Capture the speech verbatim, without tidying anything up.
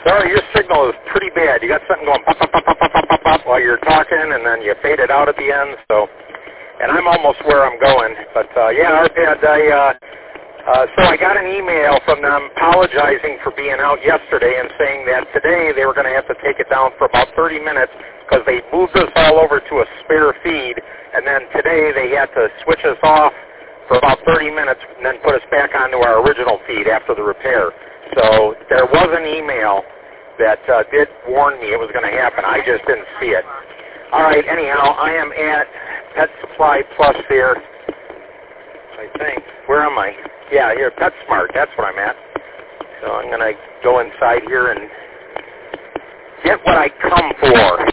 Sorry, your signal is pretty bad. You got something going pop, pop, pop, pop, pop, pop, pop, pop while you're talking, and then you fade it out at the end. So, and I'm almost where I'm going. But, uh, yeah, R P A D, I, uh, uh, so I got an email from them apologizing for being out yesterday and saying that today they were going to have to take it down for about thirty minutes because they moved us all over to a spare feed, and then today they had to switch us off for about thirty minutes and then put us back onto our original feed after the repair. So there was an email that uh, did warn me it was going to happen. I just didn't see it. All right, anyhow, I am at Pet Supply Plus here, I think. Where am I? Yeah, here, PetSmart. That's where I'm at. So I'm going to go inside here and get what I come for.